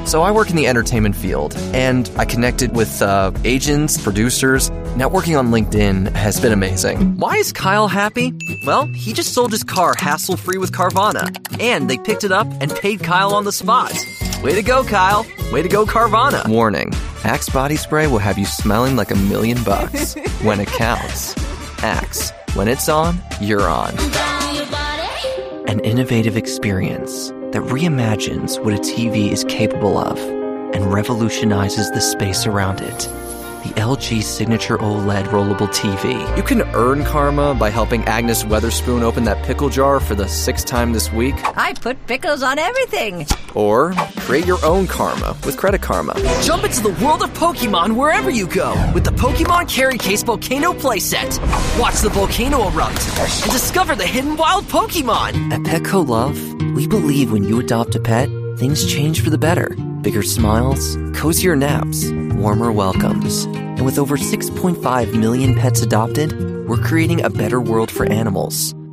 So I work in the entertainment field, and I connected with agents, producers. Networking on LinkedIn has been amazing. Why is Kyle happy? Well, he just sold his car hassle-free with Carvana, and they picked it up and paid Kyle on the spot. Way to go, Kyle. Way to go, Carvana. Warning, Axe body spray will have you smelling like $1 million when it counts. Axe, when it's on, you're on. An innovative experience that reimagines what a TV is capable of and revolutionizes the space around it. The LG Signature OLED Rollable TV. You can earn karma by helping Agnes Weatherspoon open that pickle jar for the 6th time this week. I put pickles on everything. Or create your own karma with Credit Karma. Jump into the world of Pokemon wherever you go with the Pokemon Carry Case Volcano playset. Watch the volcano erupt and discover the hidden wild Pokemon. At Petco Love, we believe when you adopt a pet, things change for the better. Bigger smiles, cozier naps, warmer welcomes. And with over 6.5 million pets adopted, we're creating a better world for animals.